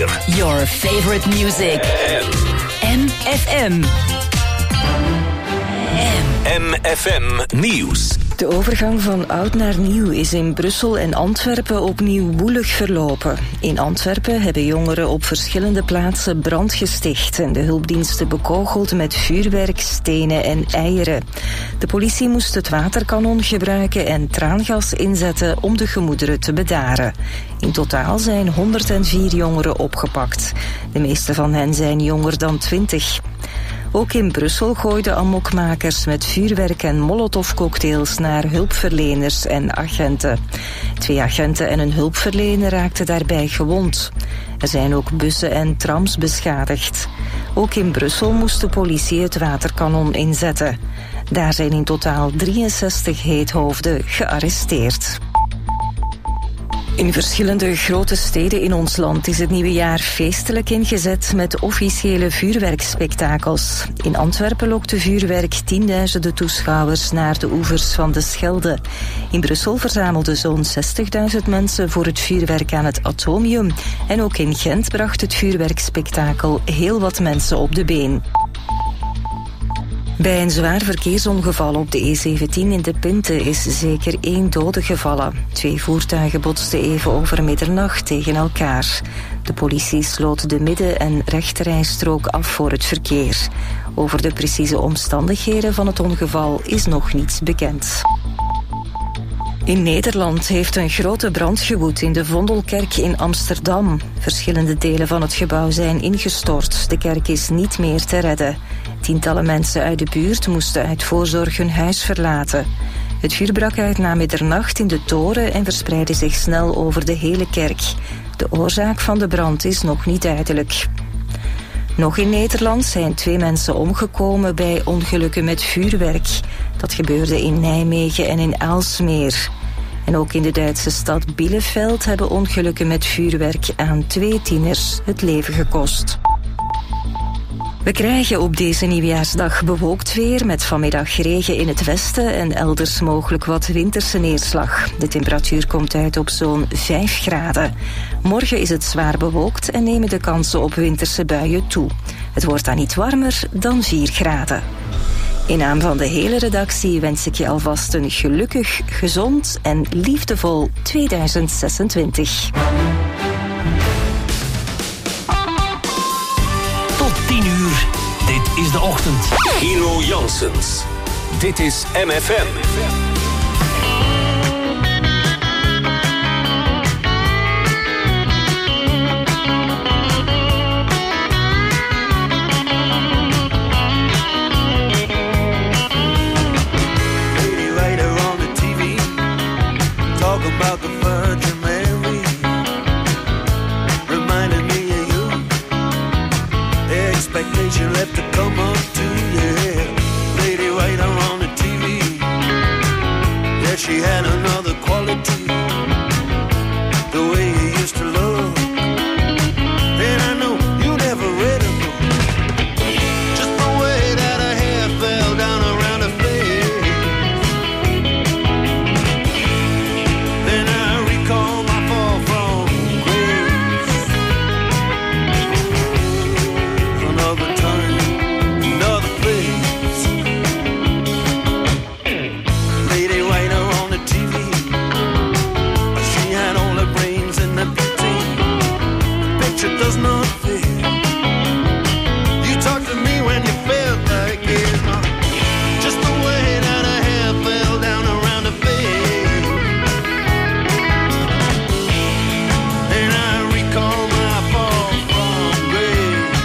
4. Your favorite music. MFM. MFM Nieuws. De overgang van oud naar nieuw is in Brussel en Antwerpen opnieuw woelig verlopen. In Antwerpen hebben jongeren op verschillende plaatsen brand gesticht en de hulpdiensten bekogeld met vuurwerk, stenen en eieren. De politie moest het waterkanon gebruiken en traangas inzetten om de gemoederen te bedaren. In totaal zijn 104 jongeren opgepakt. De meeste van hen zijn jonger dan 20. Ook in Brussel gooiden amokmakers met vuurwerk en molotovcocktails naar hulpverleners en agenten. 2 agenten en een hulpverlener raakten daarbij gewond. Er zijn ook bussen en trams beschadigd. Ook in Brussel moest de politie het waterkanon inzetten. Daar zijn in totaal 63 heethoofden gearresteerd. In verschillende grote steden in ons land is het nieuwe jaar feestelijk ingezet met officiële vuurwerkspektakels. In Antwerpen lokte vuurwerk tienduizenden toeschouwers naar de oevers van de Schelde. In Brussel verzamelden zo'n 60.000 mensen voor het vuurwerk aan het Atomium. En ook in Gent bracht het vuurwerkspektakel heel wat mensen op de been. Bij een zwaar verkeersongeval op de E17 in de Pinte is zeker 1 dode gevallen. 2 voertuigen botsten even over middernacht tegen elkaar. De politie sloot de midden- en rechterrijstrook af voor het verkeer. Over de precieze omstandigheden van het ongeval is nog niets bekend. In Nederland heeft een grote brand gewoed in de Vondelkerk in Amsterdam. Verschillende delen van het gebouw zijn ingestort. De kerk is niet meer te redden. Tientallen mensen uit de buurt moesten uit voorzorg hun huis verlaten. Het vuur brak uit na middernacht in de toren en verspreidde zich snel over de hele kerk. De oorzaak van de brand is nog niet duidelijk. Nog in Nederland zijn 2 mensen omgekomen bij ongelukken met vuurwerk. Dat gebeurde in Nijmegen en in Aalsmeer. En ook in de Duitse stad Bielefeld hebben ongelukken met vuurwerk aan 2 tieners het leven gekost. We krijgen op deze nieuwjaarsdag bewolkt weer met vanmiddag regen in het westen en elders mogelijk wat winterse neerslag. De temperatuur komt uit op zo'n 5 graden. Morgen is het zwaar bewolkt en nemen de kansen op winterse buien toe. Het wordt dan niet warmer dan 4 graden. In naam van de hele redactie wens ik je alvast een gelukkig, gezond en liefdevol 2026. Tot 10 uur. Dit is de ochtend. Hero Janssens. Dit is MFM. About the Virgin Mary, reminded me of you. The expectation left to come up to, yeah. Lady Writer on the TV, yeah, she had another quality. The way you used to look, and I know you never read a book. Just the way that her hair fell down around her face. Does not fit. You talked to me when you felt like it. Just the way that her hair fell down around her face. And I recall my fall from grace.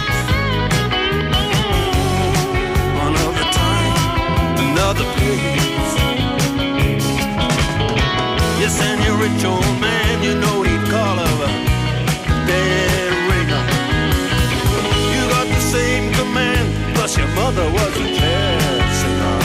Another time, another place. Yes, and you're a rich old man, you know he'd call her a bed. Same command, plus your mother was a jazz singer.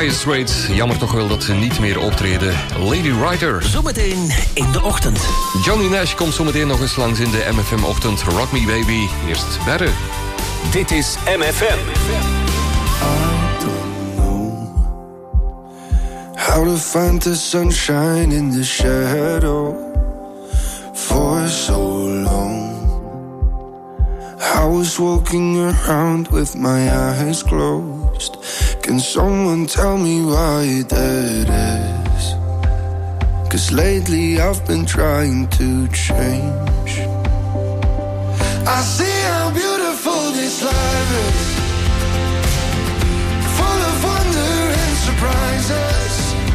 Dire Straits. Jammer toch wel dat ze niet meer optreden. Lady Writer. Zometeen in de ochtend. Johnny Nash komt zometeen nog eens langs in de MFM-ochtend. Rock Me Baby. Eerst Berre. Dit is MFM. How to find the sunshine in the shadow for so long. I was walking around with my eyes closed. Can someone tell me why that is? 'Cause lately I've been trying to change. I see how beautiful this life is, full of wonder and surprises.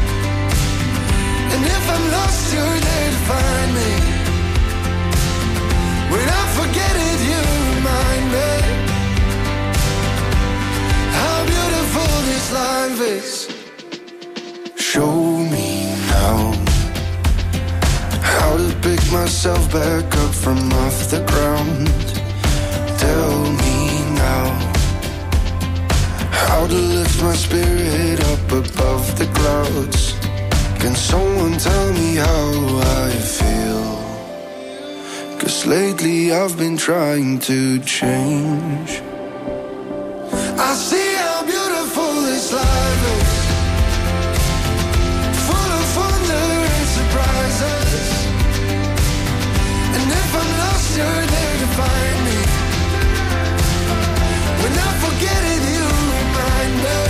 And if I'm lost, you're there to find me. When I forget it, you remind me how beautiful this life is. Show me now how to pick myself back up from off the ground. Tell me now how to lift my spirit up above the clouds. Can someone tell me how I feel? 'Cause lately I've been trying to change. I see how beautiful this life is, full of wonder and surprises. And if I'm lost, you're there to find me. When I forget it, you remind me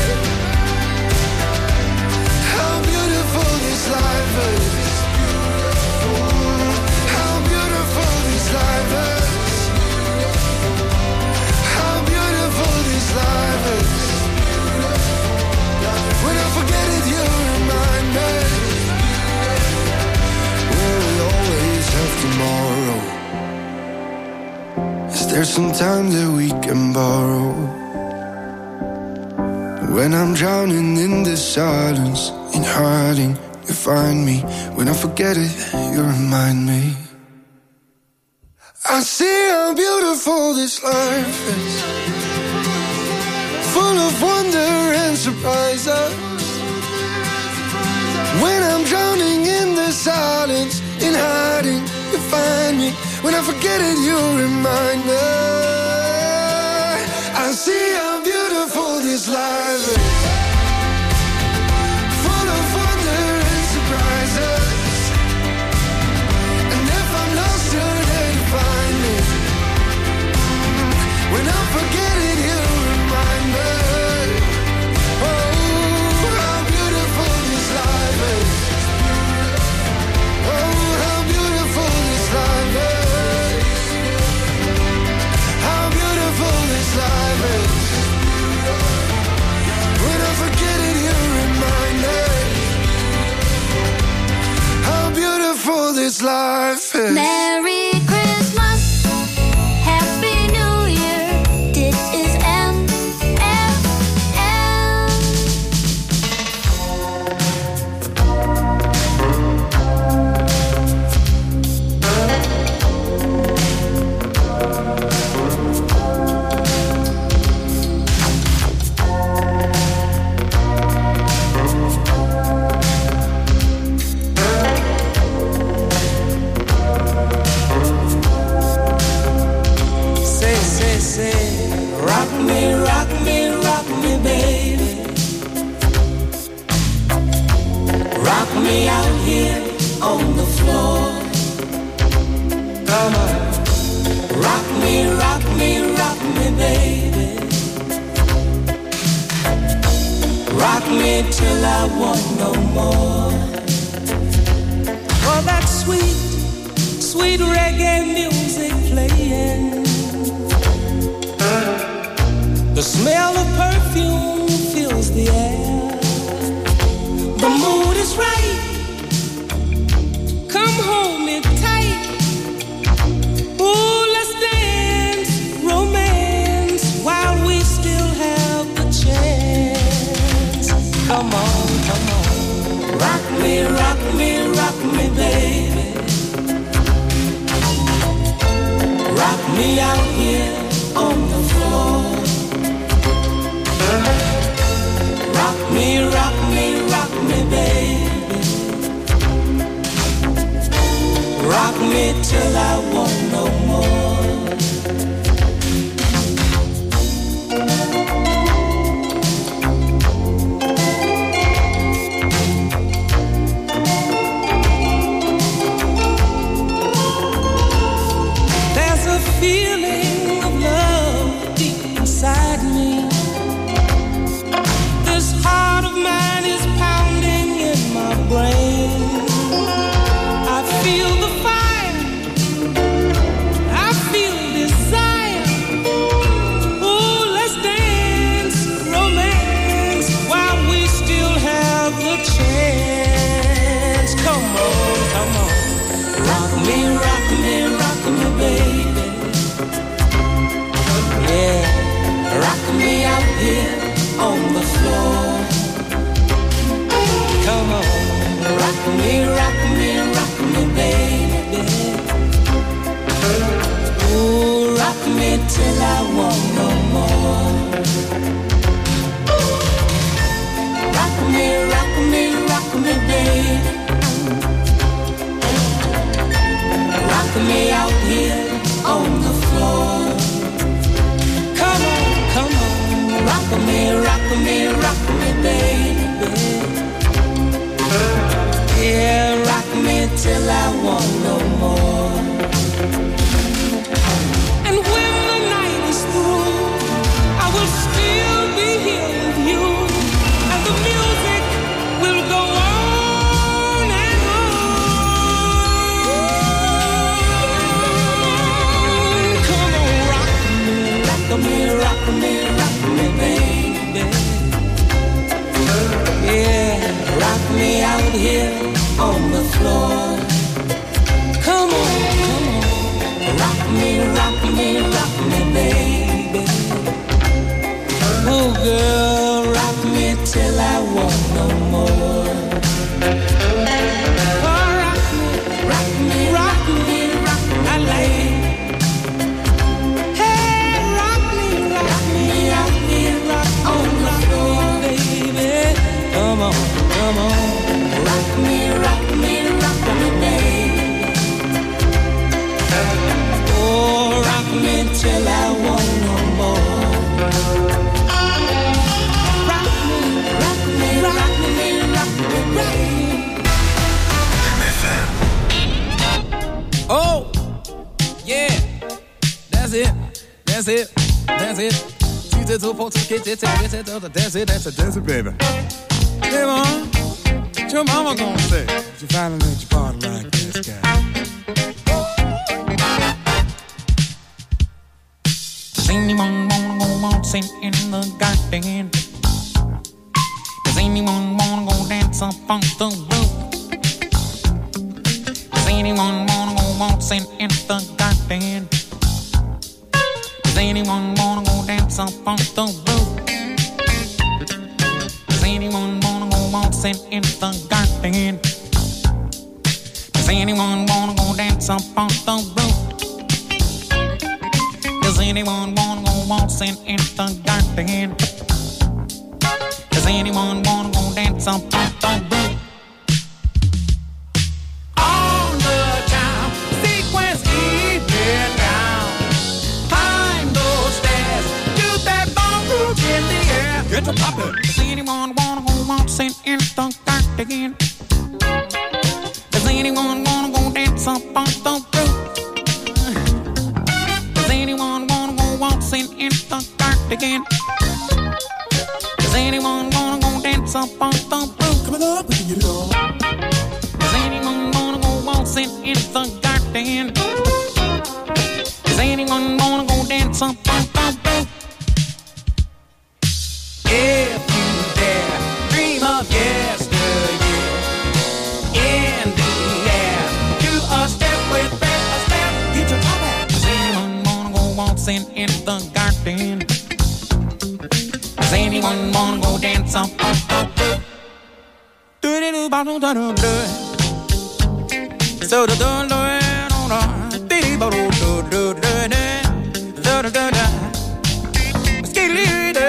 how beautiful this life is. How beautiful this life is. How beautiful this life is. When I forget it, you remind me. Will we always have tomorrow? Is there some time that we can borrow? When I'm drowning in the silence, in hiding, you find me. When I forget it, you remind me. I see how beautiful this life is, full of wonder and surprises. When I'm drowning in the silence, in hiding, you find me. When I forget it, you remind me. I see how beautiful this life is, full of wonder and surprises. And if I'm lost, you're there to find me. When I forget it, you remind me. Oh, how beautiful this life is. Oh, how beautiful this life is. How beautiful this life is. When I forget it, you remind me how beautiful this life is. Merry Christmas, Happy New Year. Dit is MFM. Say, rock me, rock me, rock me, baby. Rock me out here on the floor. Come on. Rock me, rock me, rock me, baby. Rock me till I want no more. Oh, that sweet, sweet reggae music playing. The smell of perfume fills the air. The mood is right. Come hold me tight. Ooh, let's dance, romance, while we still have the chance. Come on, come on. Rock me, rock me, rock me, baby. Rock me out here on the floor. Rock me till I won't no more. There's a feeling of love deep inside me. This heart of mine is pounding in my brain. I feel the fire, I feel desire. Oh, let's dance, romance, while we still have the chance. Come on, come on. Rock me, rock me, rock me, baby. Yeah, rock me out here on the floor. Come on, rock me, rock me, rock me, baby. Ooh, rock me till I want no more. Rock me, rock me, rock me, baby. Rock me out here on the floor. Come on, come on, rock me, rock me, rock me, baby. Yeah, rock me till I want no more. And when the night is through, I will still be here with you, and the music will go on and on. Come on, rock me, rock me, rock me, rock me, baby. Yeah, rock me out here on the floor. Come on, come on, rock me, rock me, rock me, baby. Oh, girl, rock me till I want no more. Oh, rock me, rock me, rock me, rock me, I like. Hey, rock me out here, rock on the floor, baby. Come on, come on. Rock me, rock me, rock me, baby. Oh, rock me till I want no more. Rock me, rock me, rock me, rock me, rock me. MFM. Oh, yeah, that's it, that's it, that's it. That's it, baby. Hey, Mom. What your mama gonna say? If you finally let your body like this guy. Does anyone wanna go waltzing in the garden? Does anyone wanna go dance up on the roof? Does anyone wanna go waltzing in the garden? Does anyone wanna go dance up on the roof? Does anyone wanna go waltzing in the garden? Does anyone wanna go dance up on the roof? Does anyone wanna go waltzing in the garden? Does anyone wanna go dance up on the roof? On the time, sequence get down. Climb those stairs, do that ballroom in the air. Get to poppin'. Does anyone wanna go waltzing in the garden? Does anyone wanna go dance up on the roof? Does anyone wanna go waltzing in the garden? Does anyone wanna go dance up on the roof? Coming up, we can get it on. Does anyone wanna go waltzing in the garden? Does anyone wanna go dance up on the roof? If you dare, dream of yesteryear. In the air, do a step with Fred Astaire. Get your top hat. Does anyone wanna go waltzing in the garden? Does anyone wanna go dance up on the roof? Do-do-do-ba-do-da-do-do. So-do-do-do-do-do. Dee-ba-do-do-do-do-do. Do-do-do-do. Skidly-dee.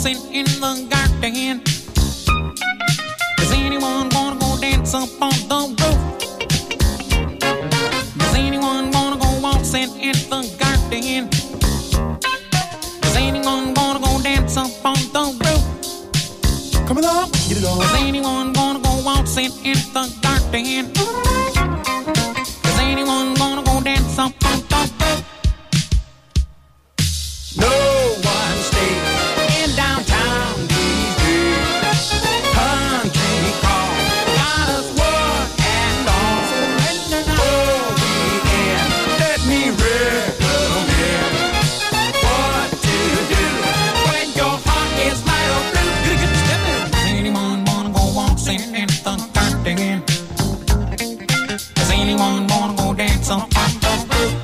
waltzing in the garden? Does anyone wanna go dance up on the roof? Does anyone wanna go waltzing in the garden? Does anyone wanna go dance up on the roof? Come along, get it on. Does anyone wanna go waltzing in the garden? Does anyone wanna go dance up on the roof? No one stays in downtown these days. Country call got us one and all. Oh, weekend, let me recommend what to do when your heart is light or blue. Gotta get stepping. Does anyone wanna go waltzing in the garden? Does anyone wanna go dance up on the roof?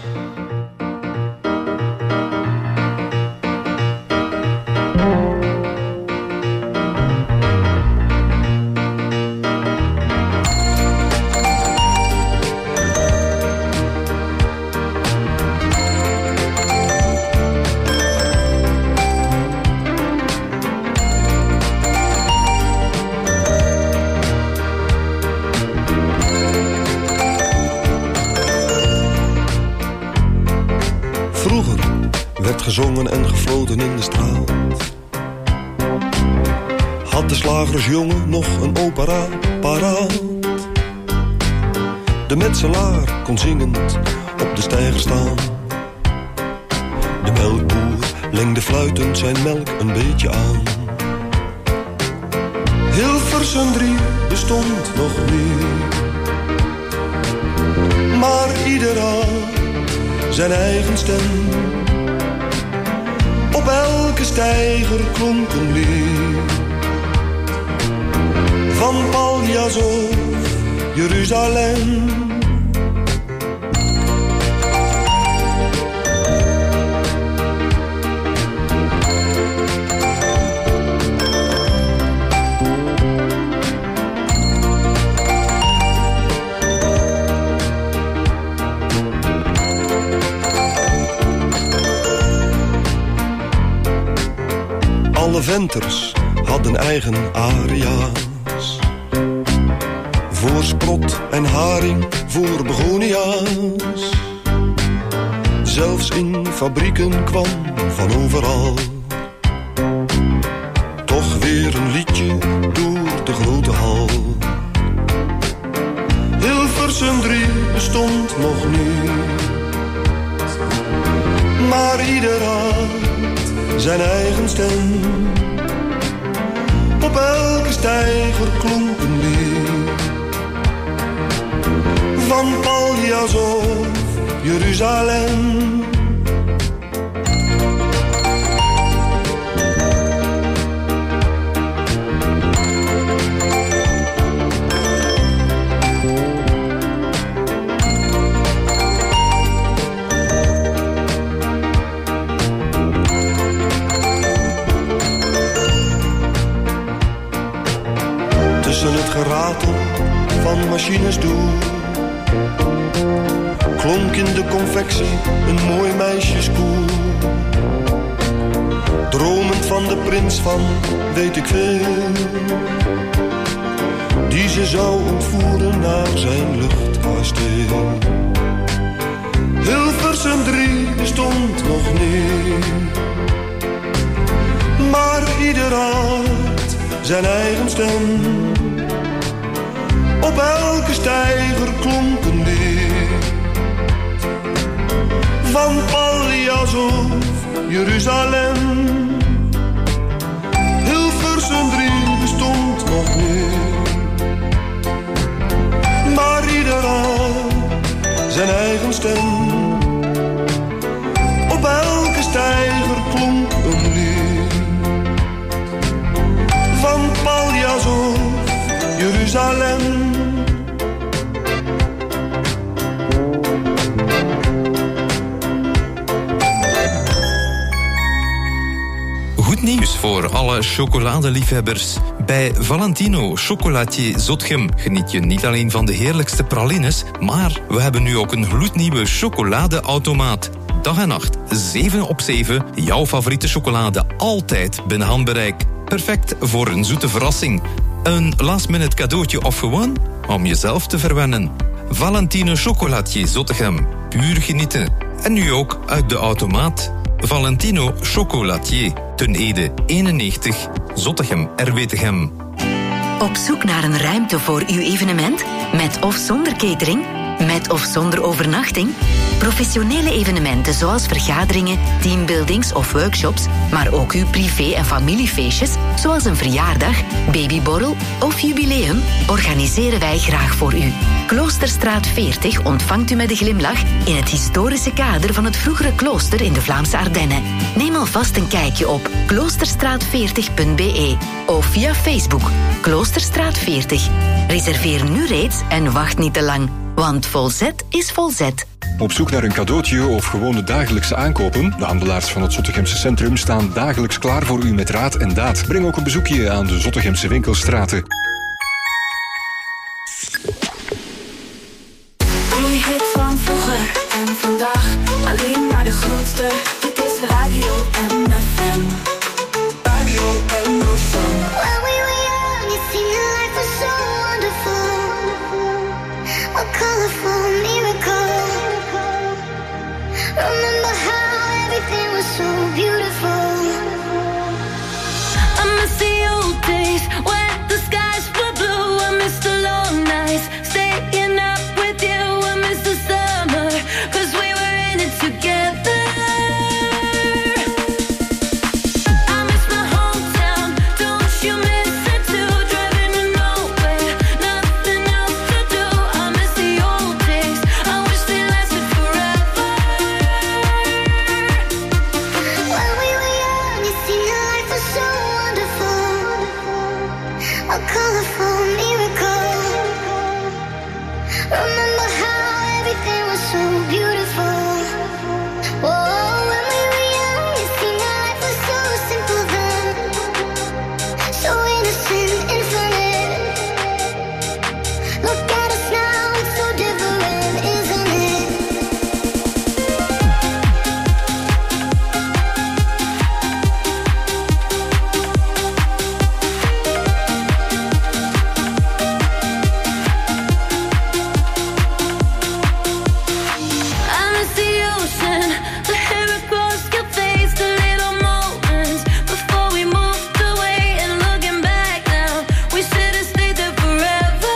Vroeger werd gezongen en gefloten in de straat. Had de slagersjongen nog een opera paraat. De metselaar kon zingend op de steiger staan. De melkboer lengde fluitend zijn melk een beetje aan. Hilversum 3 bestond nog niet, maar ieder had zijn eigen stem. Op elke steiger klonk een lied. Van Paljas of Jeruzalem. Alle venters hadden eigen aria's. Voor sprot en haring, voor begonia's. Zelfs in fabrieken kwam van overal toch weer een liedje door de grote hal. Hilversum 3 bestond nog niet, maar ieder had zijn eigen stem. Op elke steiger klonk een lied. Van Paljas of Jeruzalem. Tussen het geratel van machines door klonk in de confectie een mooi meisjeskoor. Dromend van de prins van weet ik veel, die ze zou ontvoeren naar zijn luchtkasteel. Hilversum 3 bestond nog niet, maar ieder had zijn eigen stem. Op elke steiger klonk een lied. Van Paljas of Jeruzalem. Hilversum 3 bestond nog niet, maar ieder had zijn eigen stem. Op elke steiger klonk een lied. Van Paljas of Jeruzalem. Goed nieuws voor alle chocoladeliefhebbers. Bij Valentino Chocolatier Zotgem geniet je niet alleen van de heerlijkste pralines, maar we hebben nu ook een gloednieuwe chocoladeautomaat. dag en nacht, 7/7, jouw favoriete chocolade altijd binnen handbereik. Perfect voor een zoete verrassing. Een last-minute cadeautje of gewoon om jezelf te verwennen. Valentino Chocolatier Zottegem. Puur genieten. En nu ook uit de automaat. Valentino Chocolatier. Ten Ede 91, Zottegem, Erwetegem. Op zoek naar een ruimte voor uw evenement? Met of zonder catering? Met of zonder overnachting? Professionele evenementen zoals vergaderingen, teambuildings of workshops, maar ook uw privé- en familiefeestjes, zoals een verjaardag, babyborrel of jubileum, organiseren wij graag voor u. Kloosterstraat 40 ontvangt u met een glimlach in het historische kader van het vroegere klooster in de Vlaamse Ardennen. Neem alvast een kijkje op kloosterstraat40.be of via Facebook Kloosterstraat 40. Reserveer nu reeds en wacht niet te lang, want volzet is volzet. Op zoek naar een cadeautje of gewone dagelijkse aankopen? De handelaars van het Zottegemse centrum staan dagelijks klaar voor u met raad en daad. Breng ook een bezoekje aan de Zottegemse winkelstraten. Jullie hit van vroeger en vandaag, alleen maar de grootste. Dit is Radio MFM. Radio MFM. When we were young, it seemed that life was so wonderful. A colorful miracle. Remember how everything was so beautiful. I miss the old days when the skies were blue. I miss the long nights, staying up with you. I miss the summer, 'cause we were in it together. I miss my hometown, don't you miss it too? Driving to nowhere, nothing else to do. I miss the old days, I wish they lasted forever. When we were young, it seemed that life was so wonderful. A colorful miracle. Remember how everything was so beautiful. Oh, when we were young, it seemed that life was so simple then. So innocent, infinite. Look at us now, it's so different, isn't it? I miss the ocean, the hair across your face, the little moments before we moved away. And looking back now, we should have stayed there forever.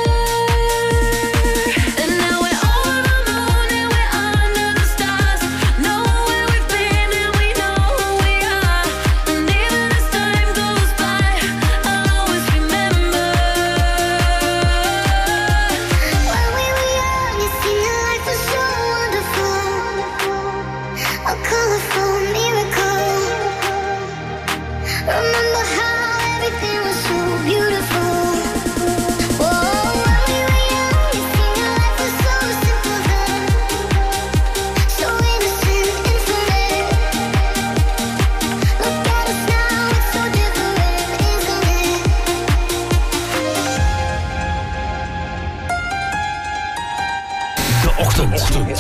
And now we're over the moon and we're under the stars. Know where we've been and we know who we are. And even as time goes by, I'll always remember. When we were young, it seemed that life was so wonderful. A colorful miracle. Remember how everything was so beautiful. Oh, when we were young, it seemed that life was so simple then. So innocent, infinite. Look at us now, it's so different, isn't it? De Ochtend.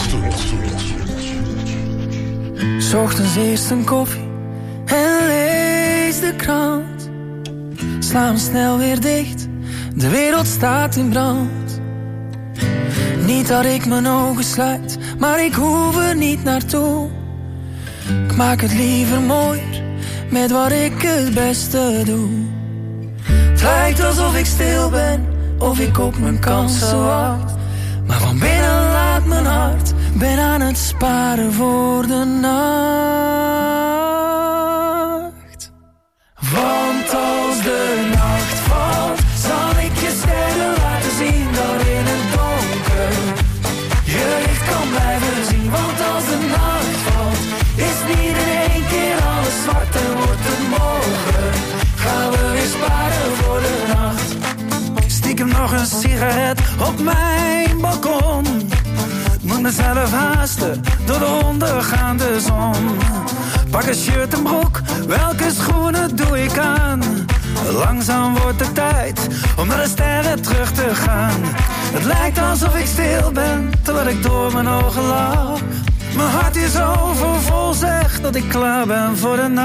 'S Ochtends eerst een koffie en lees de krant. Sla hem snel weer dicht, de wereld staat in brand. Niet dat ik mijn ogen sluit, maar ik hoef er niet naartoe. Ik maak het liever mooier, met wat ik het beste doe. Het lijkt alsof ik stil ben, of ik op mijn kansen wacht. Maar van binnen laat mijn hart, ben aan het sparen voor de nacht. Want als de nacht valt, zal ik je sterren laten zien. Dat in het donker je licht kan blijven zien. Want als de nacht valt, is niet in één keer alles zwart en wordt het morgen. Gaan we weer sparen voor de nacht. Stiekem nog een sigaret op mijn balkon. Moet mezelf haasten door de ondergaande zon. Pak een shirt en broek, welke schoenen doe ik aan? Langzaam wordt het tijd om naar de sterren terug te gaan. Het lijkt alsof ik stil ben, terwijl ik door mijn ogen lach. Mijn hart is overvol, zeg dat ik klaar ben voor de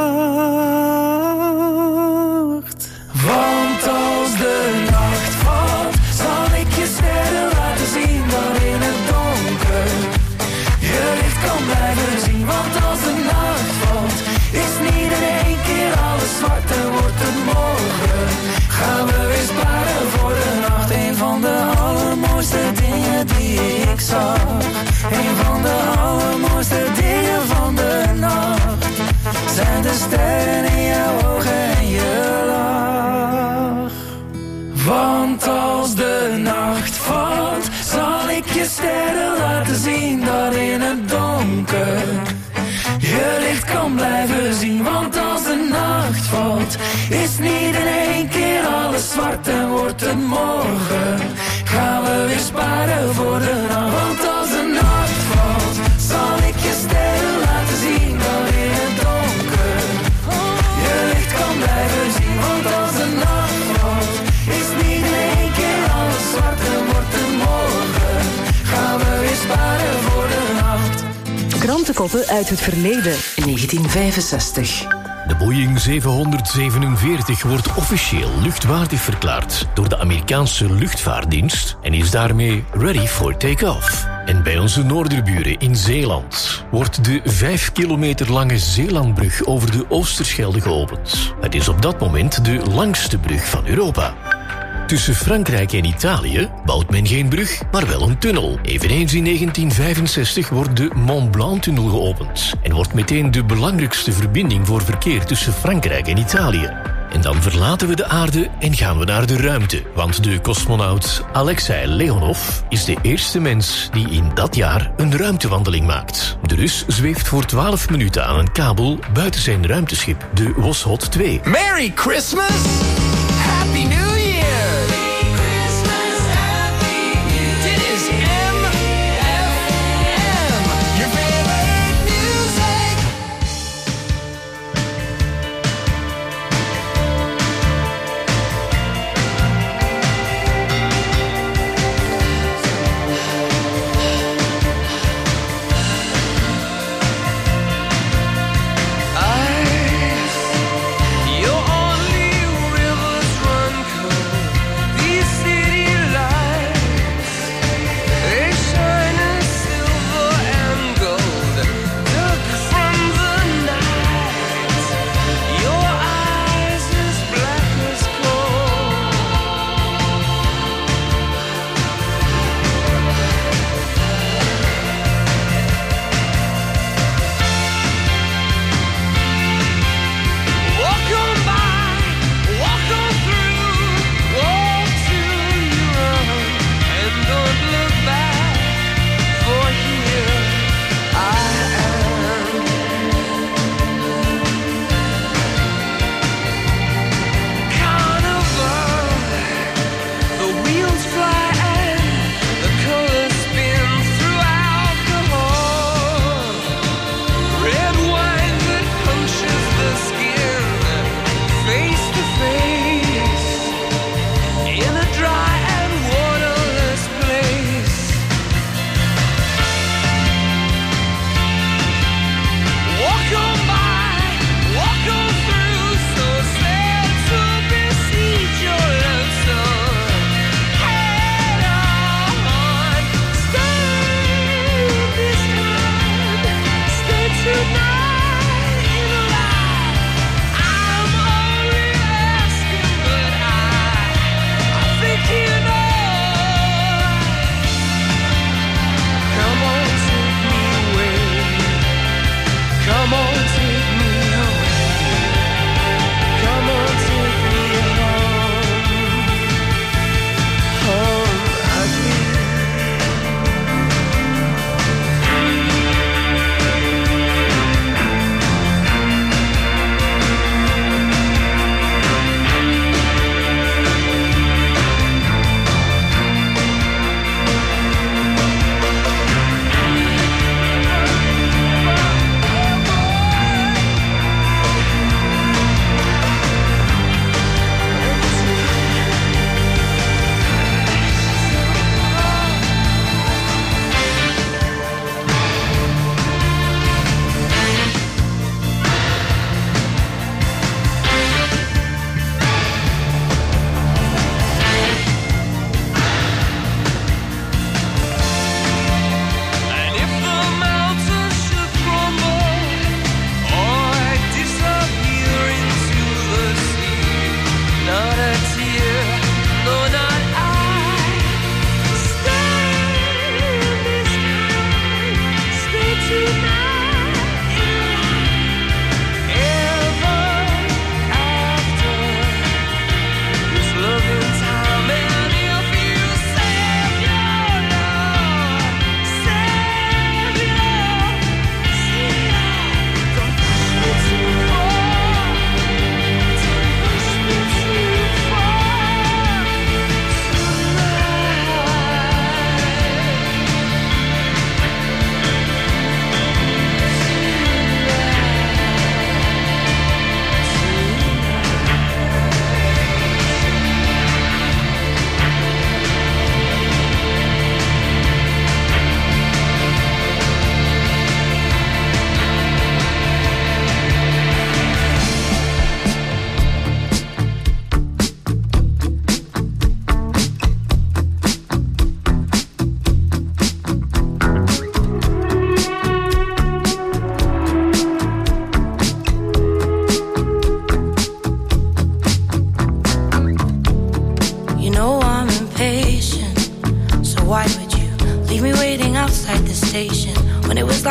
nacht. Want als de nacht valt, zal ik je sterren laten zien. Dat in het donker je licht kan blijven zien. Want als de nacht valt, is niet in één keer alles zwart en wordt het morgen. Gaan we weer sparen voor de nacht. Een van de allermooiste dingen die ik zag. Een van de allermooiste dingen van de nacht zijn de sterren in jouw ogen en je lach. Want als de nacht valt, zal ik je sterren laten zien. Dat in het donker je licht kan blijven zien. Want als de nacht valt, is niet in één keer alles zwart en wordt het morgen. Gaan we weer sparen voor de nacht. Want als de nacht valt, zal ik je sterren laten zien. Dat in het donker je licht kan blijven zien. Want als de nacht valt, is niet in één keer alles zwart en wordt het morgen. Gaan we weer sparen voor de nacht. Krantenkoppen uit het verleden. 1965. De Boeing 747 wordt officieel luchtwaardig verklaard door de Amerikaanse luchtvaartdienst en is daarmee ready for take-off. En bij onze noorderburen in Zeeland wordt de 5 kilometer lange Zeelandbrug over de Oosterschelde geopend. Het is op dat moment de langste brug van Europa. Tussen Frankrijk en Italië bouwt men geen brug, maar wel een tunnel. Eveneens in 1965 wordt de Mont Blanc-tunnel geopend en wordt meteen de belangrijkste verbinding voor verkeer tussen Frankrijk en Italië. En dan verlaten we de aarde en gaan we naar de ruimte, want de cosmonaut Alexei Leonov is de eerste mens die in dat jaar een ruimtewandeling maakt. De Rus zweeft voor 12 minuten aan een kabel buiten zijn ruimteschip, de Voskhod 2. Merry Christmas! Happy New Year! Your only rivers run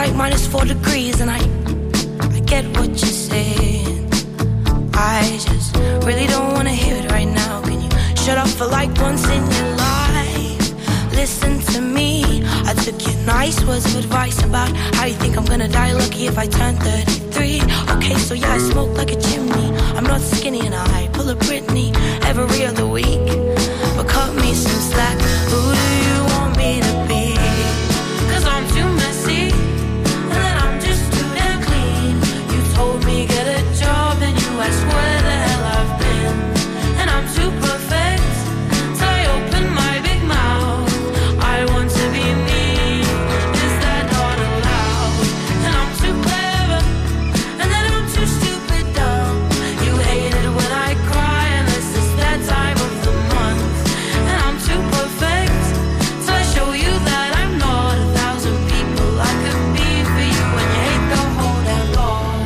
like -4 degrees, and I get what you're saying. I just really don't wanna hear it right now. Can you shut up for like once in your life? Listen to me. I took your nice words of advice about how you think I'm gonna die lucky if I turn 33. Okay, so yeah, I smoke like a chimney. I'm not skinny and I pull a Britney every other week. But cut me some slack. Who do you want me to be? 'Cause I'm too messy, and then I'm just too damn clean. You told me get a job, and you asked where the hell I've been. And I'm too perfect, so I open my big mouth. I want to be me. Is that not allowed? And I'm too clever, and then I'm too stupid dumb. You hate it when I cry, unless it's that time of the month. And I'm too perfect, so I show you that I'm not 1,000 people I could be for you. And you hate the whole damn lot.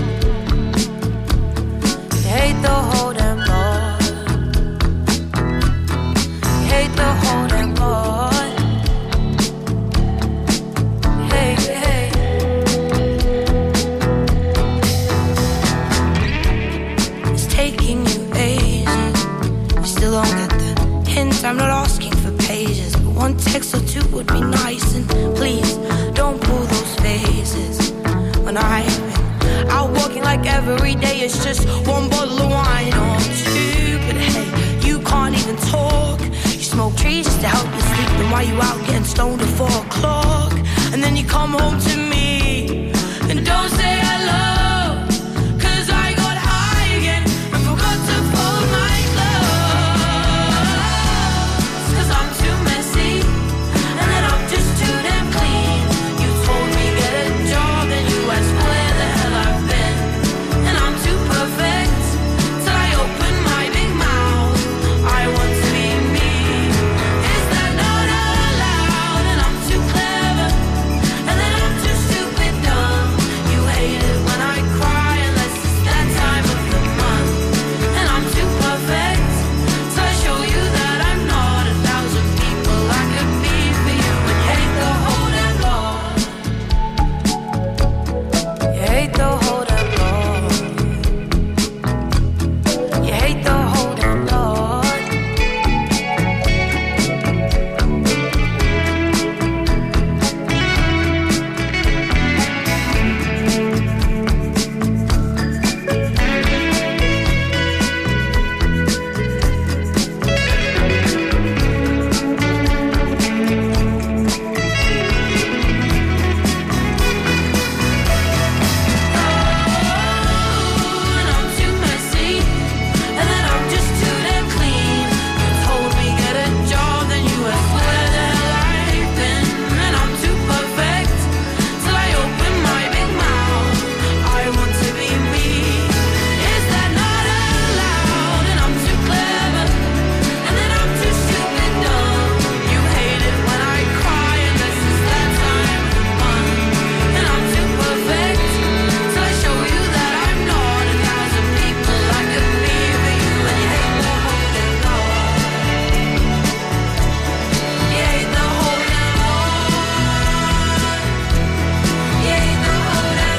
You hate the whole damn lot. You hate the whole damn lot. Hey, hey. It's taking you ages. You still don't get the hint. I'm not asking for pages, but one text or two would be nice. And please don't pull those faces when I've been out walking like every day. It's just one bottle of wine or two. But hey, you can't even talk. You smoke trees just to help you sleep. Then why you out getting stoned at 4 o'clock? And then you come home to me and don't say hello. 'Cause I got high again and forgot to fold my clothes. 'Cause I'm too messy, and then I'm just too damn clean. You told me get a job, and you asked where the hell I've been. And I'm too perfect, till I open my big mouth. I want to be me. Is that not allowed? And I'm too clever, and then I'm too stupid dumb. You hate it when I cry, unless it's that time of the month. And I'm too perfect, so I show you that I'm not 1,000 people I could be for you. And you hate the whole damn lot. You hate the whole damn lot. You hate the whole damn lot. And I'm too messy, and then I'm just too damn clean. You told me get a job, then you asked where the hell I've been. And I'm too perfect, till I open my big mouth. I want to be me. Is that not allowed? And I'm too clever, and then I'm too stupid dumb. You hate it when I cry, unless it's that time of the month. And I'm too perfect, so I show you that I'm not 1,000 people I could be for you. And you hate the whole damn lot. You hate the whole damn lot. You hate the whole damn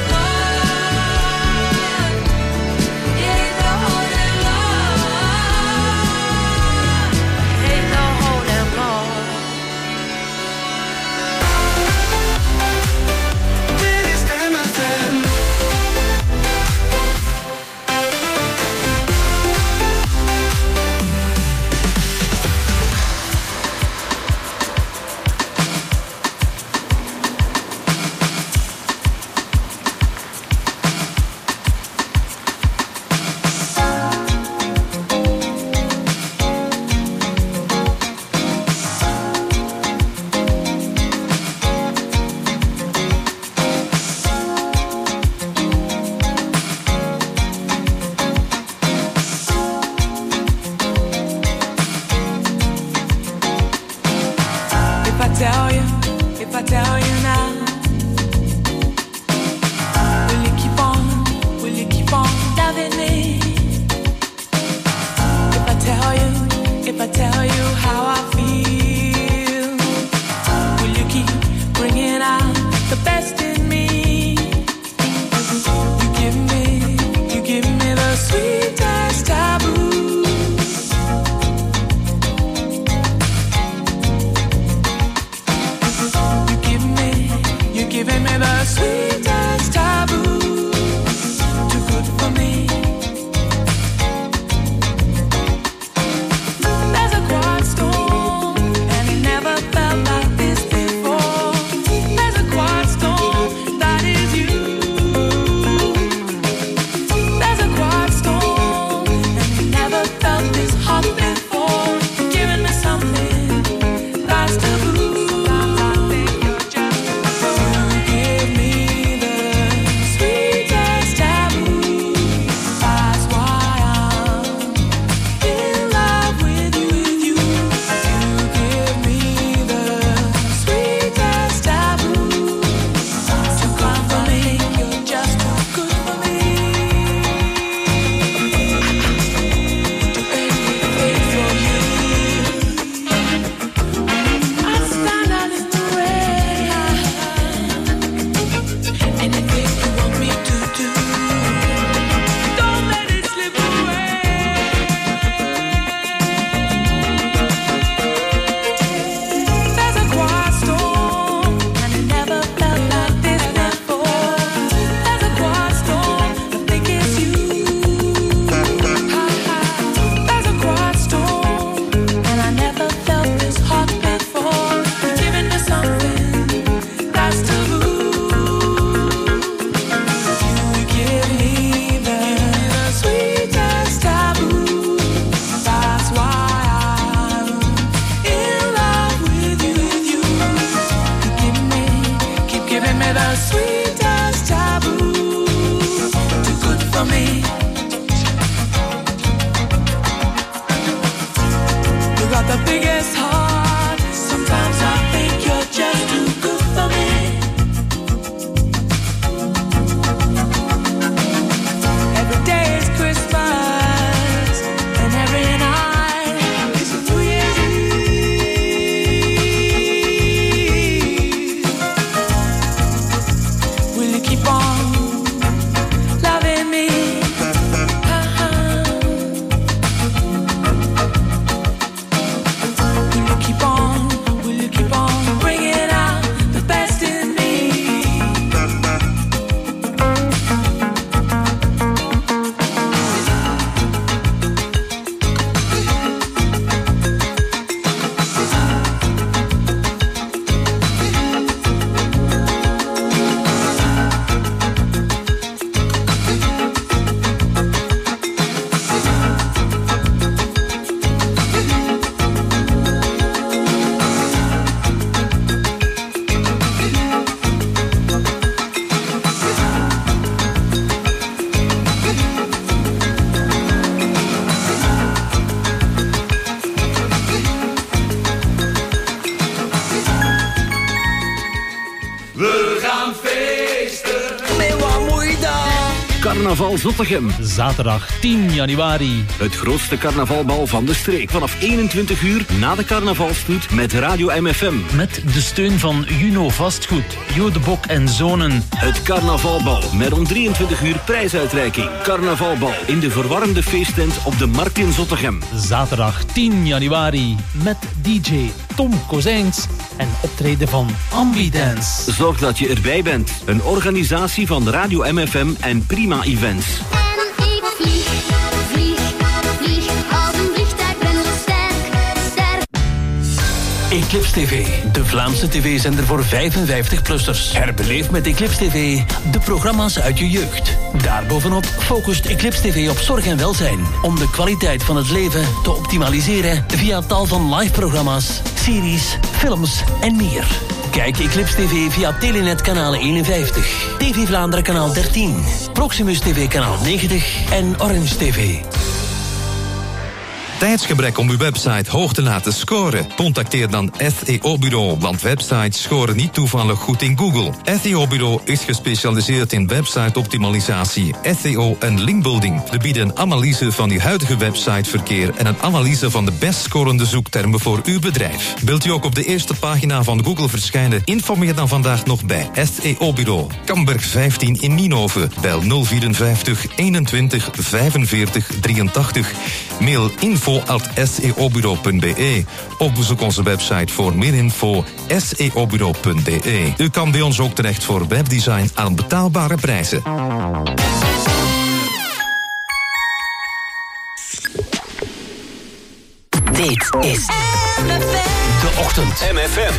lot. You hate the whole damn lot. You hate the whole damn lot. Dit is MFM. If I tell you now, will you keep on loving me? If I tell you how I feel, will you keep bringing out the best in me? sweetest taboo. You're giving me the sweetest taboo. Too good for me. There's a quiet storm, and it never felt like this before. There's a quiet storm, that is you. There's a quiet storm, and it never felt this hot before. You're giving me something that's taboo. Carnaval Zottegem. Zaterdag 10 januari. Het grootste carnavalbal van de streek. Vanaf 21 uur na de carnavalstoet met Radio MFM. Met de steun van Juno Vastgoed, Jo de Bok en Zonen. Het carnavalbal met om 23 uur prijsuitreiking. Carnavalbal in de verwarmde feesttent op de Markt in Zottegem. Zaterdag 10 januari met DJ Tom Kozijns en optreden van Ambidance. Zorg dat je erbij bent. Een organisatie van Radio MFM en Prima Events. En ik vlieg, als een vliegtuig, ben zo sterk. Eclipse TV, de Vlaamse tv-zender voor 55-plussers. Herbeleef met Eclipse TV de programma's uit je jeugd. Daarbovenop focust Eclipse TV op zorg en welzijn. Om de kwaliteit van het leven te optimaliseren via tal van live-programma's, series, films en meer. Kijk Eclipse TV via Telenet kanaal 51, TV Vlaanderen kanaal 13, Proximus TV kanaal 90 en Orange TV. Tijdsgebrek om uw website hoog te laten scoren? Contacteer dan SEO Bureau, want websites scoren niet toevallig goed in Google. SEO Bureau is gespecialiseerd in website-optimalisatie, SEO en linkbuilding. We bieden een analyse van uw huidige websiteverkeer en een analyse van de best scorende zoektermen voor uw bedrijf. Wilt u ook op de eerste pagina van Google verschijnen? Informeer dan vandaag nog bij SEO Bureau. Kamberg 15 in Nienhoven. Bel 054 21 45 83. Mail info@seobureau.be of bezoek onze website voor meer info seobureau.be. U kan bij ons ook terecht voor webdesign aan betaalbare prijzen. Dit is De Ochtend. MFM.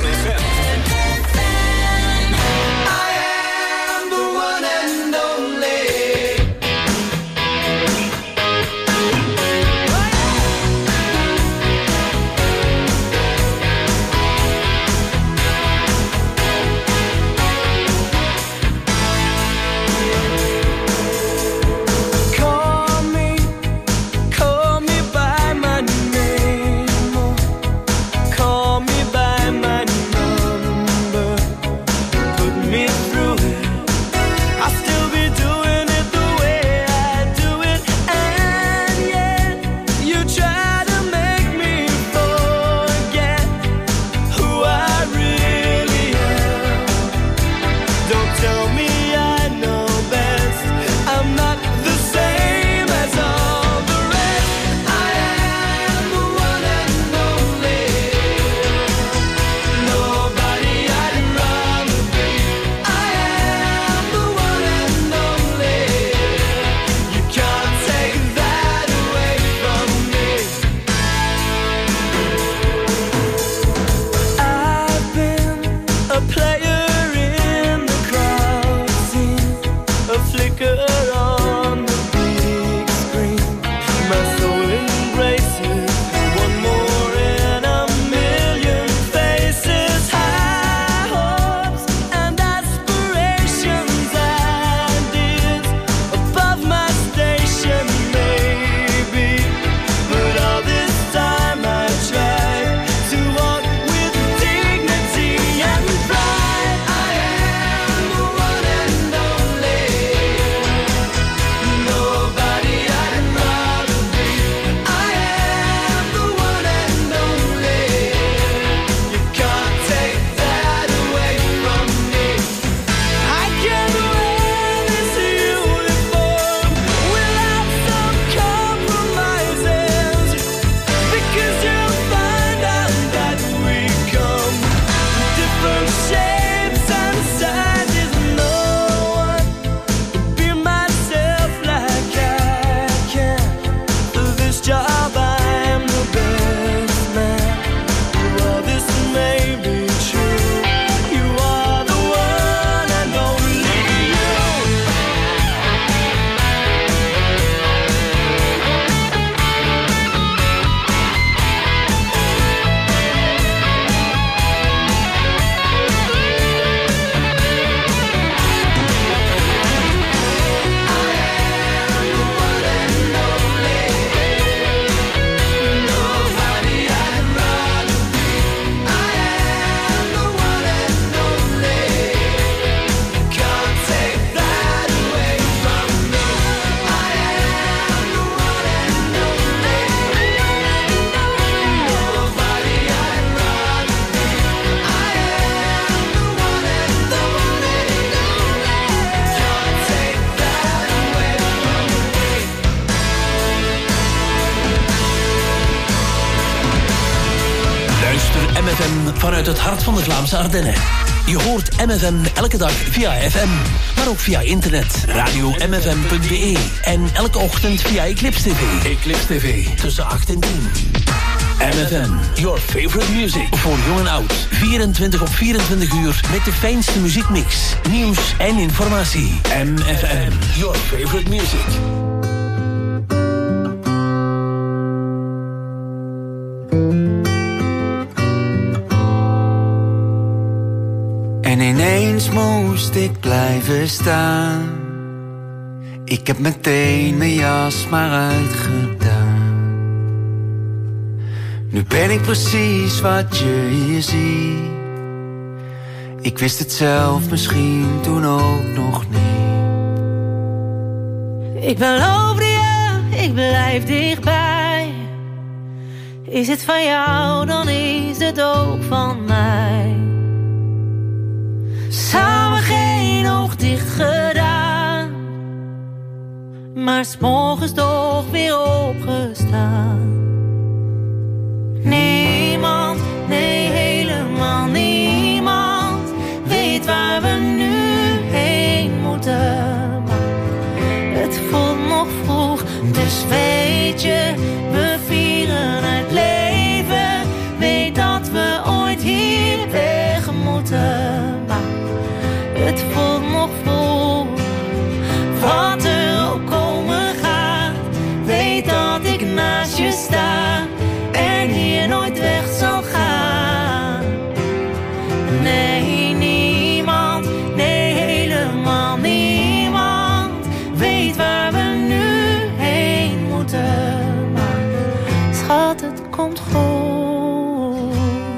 Vanuit het hart van de Vlaamse Ardennen. Je hoort MFM elke dag via FM, maar ook via internet. Radio-mfm.be en elke ochtend via Eclipse TV. Eclipse TV, tussen 8 en 10. MFM, your favorite music. Voor jong en oud. 24 op 24 uur met de fijnste muziekmix. Nieuws en informatie. MFM, your favorite music. En ineens moest ik blijven staan. Ik heb meteen mijn jas maar uitgedaan. Nu ben ik precies wat je hier ziet. Ik wist het zelf misschien toen ook nog niet. Ik beloofde je, ik blijf dichtbij. Is het van jou, dan is het ook van mij. Samen geen oog dicht gedaan, maar 's morgens toch weer opgestaan. Niemand, nee helemaal niemand, weet waar we nu heen moeten. Maar het voelt nog vroeg, dus weet je, we vieren het leven. Weet dat we ooit hier weg moeten. Maar het voelt nog vroeg, wat er ook komen gaat. Weet dat ik naast je sta en hier nooit weg zal gaan. Nee, niemand, nee helemaal niemand, weet waar we nu heen moeten. Maar schat, het komt goed.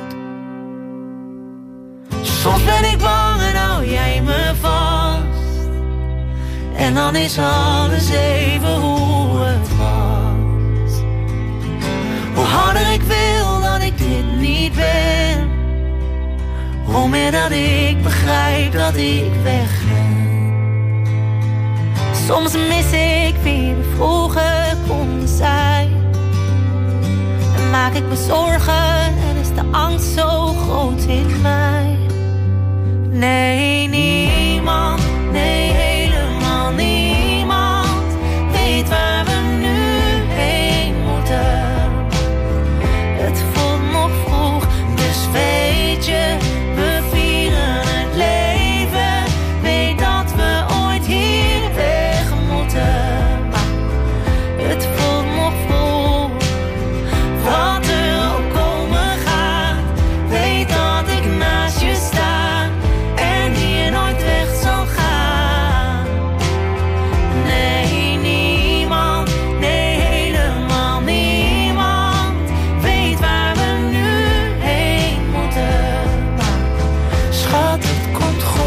Soms ben ik bang en hou jij me vast, en dan is alles even hoe het was. Hoe harder ik wil dat ik dit niet ben, hoe meer dat ik begrijp dat ik weg ben. Soms mis ik wie we vroeger konden zijn, en maak ik me zorgen en is de angst zo groot in mij. Nee, niemand, nee helemaal niemand, weet waar we nu heen moeten. Het voelt nog vroeg, dus weet je, we vieren het leven. Weet dat we ooit hier weg moeten. Maar het voelt nog vroeg, wat er ook komen gaat. Weet dat ik naast je sta en hier nooit weg zal gaan. Nee, niemand, nee helemaal niemand, weet waar we nu heen moeten. Maar schat, het komt goed.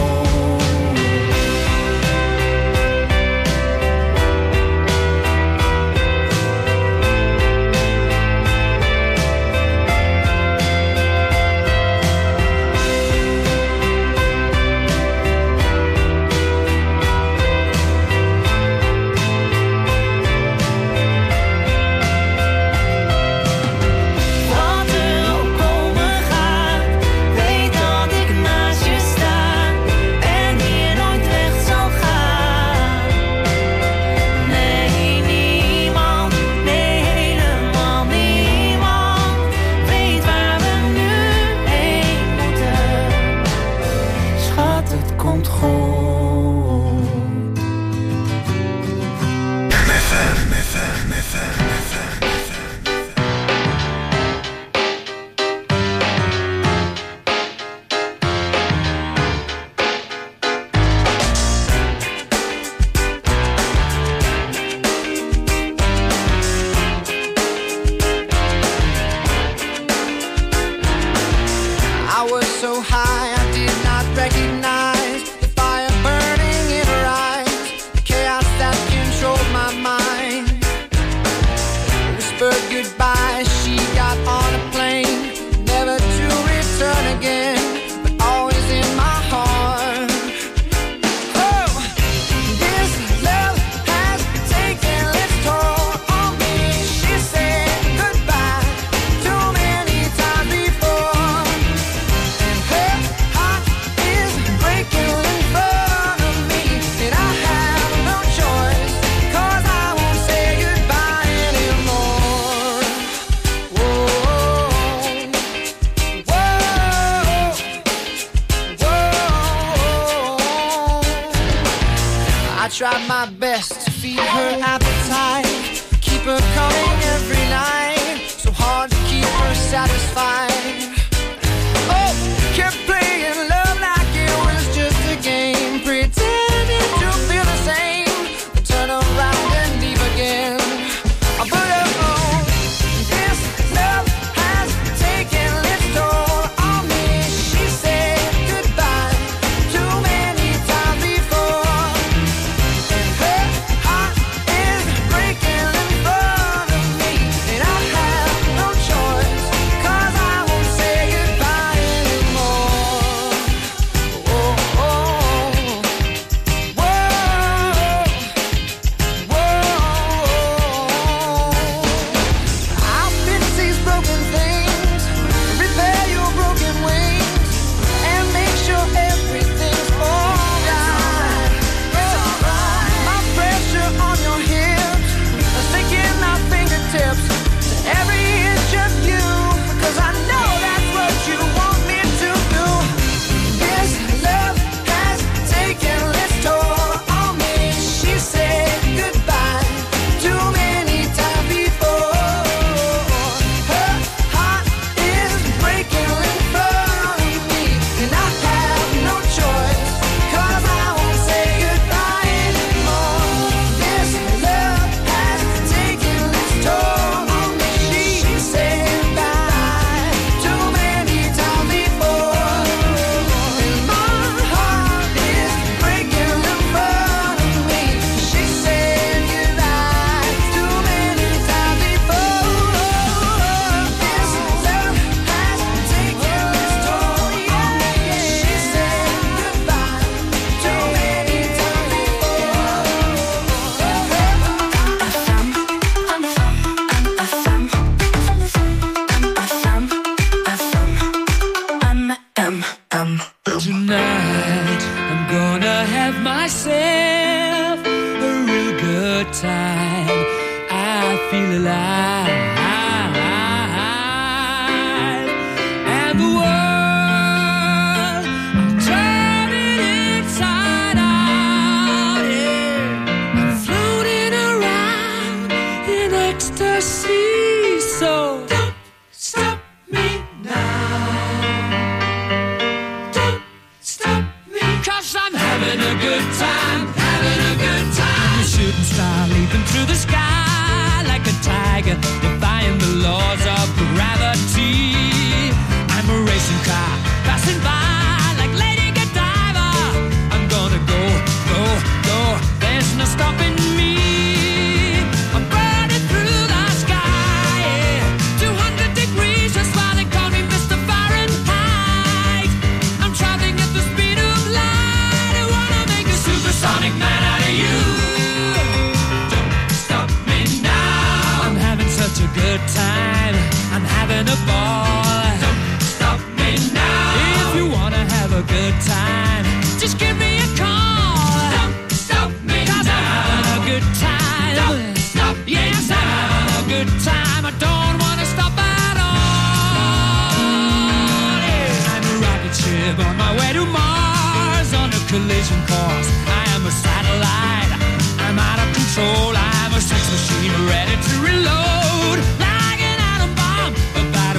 Wat er ook komen gaat, weet dat ik naast je sta en hier nooit weg zal gaan. Nee, niemand, nee helemaal niemand, weet waar we nu heen moeten. Schat, het komt goed. I was so high I did not recognize the fire burning in her eyes, the chaos that controlled my mind. Whispered goodbye, she got on a plane, never to return again, but always in my heart. Oh, this love has taken its toll on me. She said goodbye too many times before. Her heart is breaking in front of me, and I have no choice, 'cause I won't say goodbye anymore. Whoa, whoa, whoa. I tried my best to feed her appetite, keep her coming every night, so hard to keep her satisfied. Oh, kept playing love like it was just a game, pretending to feel the same, but turn around and leave again. But oh, this love has And the world, I'm turning inside out, yeah. I'm floating around in ecstasy, so don't stop me now. Don't stop me, 'cause I'm having a good time, having a good time. The shooting star leaping through the sky like a tiger, defying the laws of gravity. I'm a racing car passing by like Lady Godiva. I'm gonna go, go, go. There's no stopping me. I'm burning through the sky, yeah. 200 degrees, that's why they call me Mr. Fahrenheit. I'm traveling at the speed of light. I wanna make a supersonic man out of you. Don't stop me now. I'm having such a good time. I'm having a ball. Don't stop me now. If you wanna have a good time, just give me a call. Don't stop me 'cause now. I'm having a good time. Don't stop me yes, now. I'm having a good time. I don't wanna stop at all. Yeah. I'm a rocket ship on my way to Mars on a collision course. I am a satellite. I'm out of control. I'm a sex machine ready to reload. Like an atom bomb about to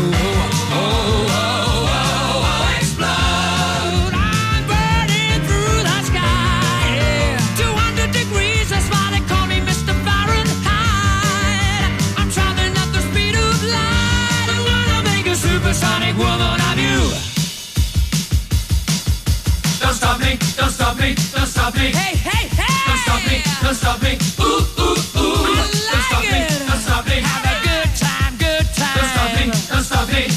explode. I'm burning through the sky, yeah. 200 degrees, that's why they call me Mr. Fahrenheit. I'm traveling at the speed of light. I wanna make a supersonic woman of you. Don't stop me, don't stop me, don't stop me. Hey, hey, hey! Don't stop me, don't stop me. Ooh, ooh, ooh. Don't stop me, don't stop me. Have a good time, good time. Don't stop me, don't stop me.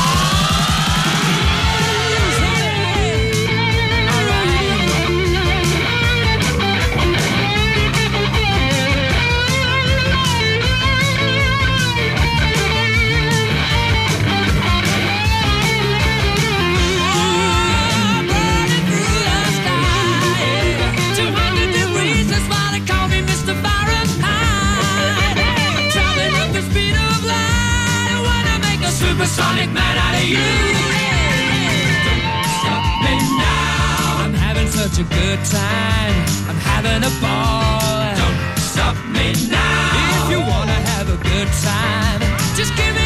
Supersonic man out of you. Don't stop me now. I'm having such a good time. I'm having a ball. Don't stop me now. If you wanna have a good time, just give me